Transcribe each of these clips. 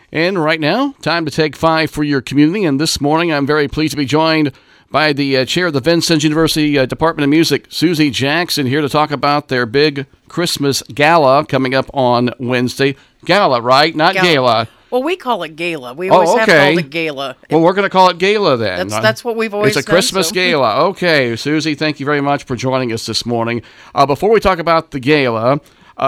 And right now, time to take 5 for your community. And this morning, I'm very pleased to be joined by the chair of the Vincennes University Department of Music, Susie Jackson, here to talk about their big Christmas gala coming up on Wednesday. Gala, right? Not gala. Well, we call it gala. We always have called it gala. Well, we're going to call it gala then. That's what we've always done. It's a Christmas gala. Okay, Susie, thank you very much for joining us this morning. Before we talk about the gala,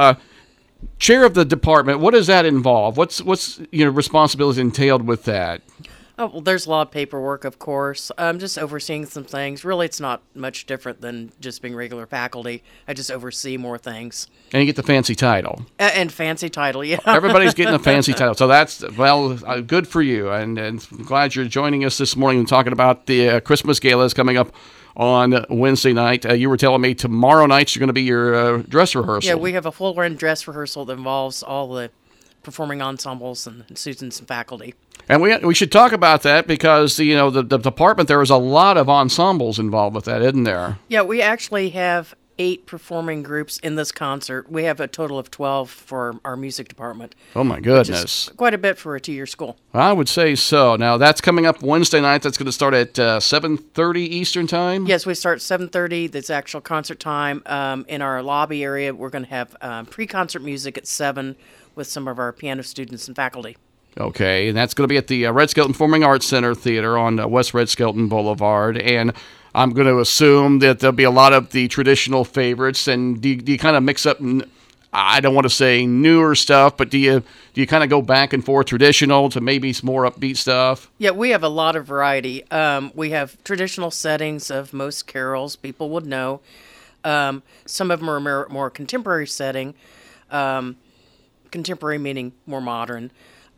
chair of the department, what does that involve? What's responsibilities entailed with that? Oh, well, there's a lot of paperwork, of course. Just overseeing some things. Really, it's not much different than just being regular faculty. I just oversee more things. And you get the fancy title. And fancy title, yeah. Everybody's getting a fancy title. So that's, good for you. And I'm glad you're joining us this morning and talking about the Christmas galas coming up on Wednesday night. You were telling me tomorrow night's going to be your dress rehearsal. Yeah, we have a full-run dress rehearsal that involves all the performing ensembles and students and faculty. And we should talk about that because, the department, there is a lot of ensembles involved with that, isn't there? Yeah, we actually have 8 performing groups in this concert. We have a total of 12 for our music department. Oh, my goodness. Which is quite a bit for a 2-year school. I would say so. Now, that's coming up Wednesday night. That's going to start at 7:30 Eastern Time? Yes, we start at 7:30. That's actual concert time. In our lobby area, we're going to have pre-concert music at 7 with some of our piano students and faculty. Okay, and that's going to be at the Red Skelton Performing Arts Center Theater on West Red Skelton Boulevard. And I'm going to assume that there'll be a lot of the traditional favorites. And do you kind of mix up, I don't want to say newer stuff, but do you kind of go back and forth traditional to maybe some more upbeat stuff? Yeah, we have a lot of variety. We have traditional settings of most carols people would know. Some of them are more contemporary setting. Contemporary meaning more modern.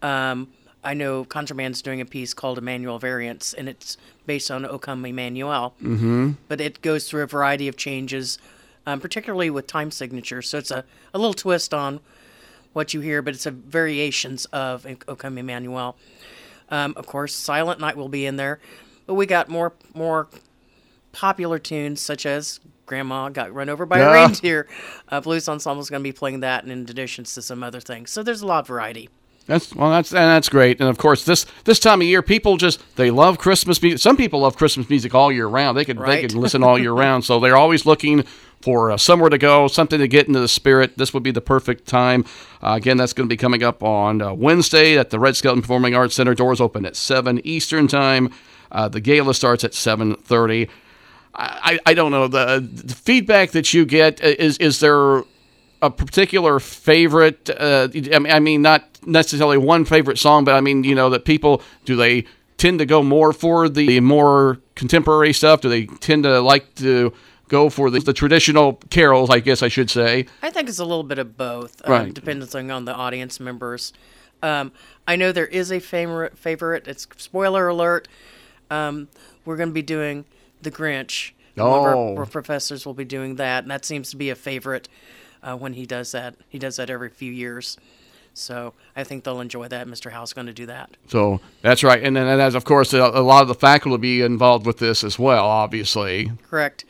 I know Contraband's doing a piece called Emmanuel Variants, and it's based on O Come Emmanuel. Mm-hmm. But it goes through a variety of changes, particularly with time signatures. So it's a little twist on what you hear, but it's a variations of O Come Emmanuel. Of course, Silent Night will be in there, but we got more popular tunes such as Grandma Got Run Over by a Reindeer. Blues Ensemble's going to be playing that, and in addition to some other things. So there's a lot of variety. That's great. And of course, this time of year, people they love Christmas music. Some people love Christmas music all year round. They can listen all year round. So they're always looking for somewhere to go, something to get into the spirit. This would be the perfect time. Again, that's going to be coming up on Wednesday at the Red Skelton Performing Arts Center. Doors open at 7 Eastern Time. The gala starts at 7:30. I don't know the feedback that you get. Is there a particular favorite? I mean, not necessarily one favorite song, but I mean, that people, do they tend to go more for the more contemporary stuff? Do they tend to like to go for the traditional carols, I guess I should say? I think it's a little bit of both, right. Depending on the audience members. I know there is a favorite. It's spoiler alert. We're going to be doing The Grinch. One of our professors will be doing that, and that seems to be a favorite when he does that. He does that every few years. So I think they'll enjoy that. Mr. Howe's going to do that. So that's right. And then, as of course, a lot of the faculty will be involved with this as well, obviously. Correct.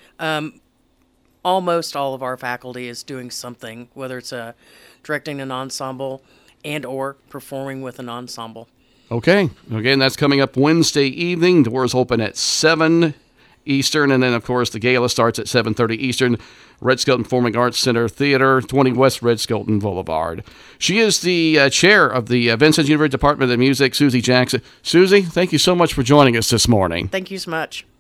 Almost all of our faculty is doing something, whether it's directing an ensemble and or performing with an ensemble. Okay. Again, that's coming up Wednesday evening. Doors open at 7 Eastern, and then, of course, the gala starts at 7:30 Eastern. Red Skelton Performing Arts Center Theater, 20 West Red Skelton Boulevard. She is the chair of the Vincennes University Department of Music, Susie Jackson. Susie, thank you so much for joining us this morning. Thank you so much.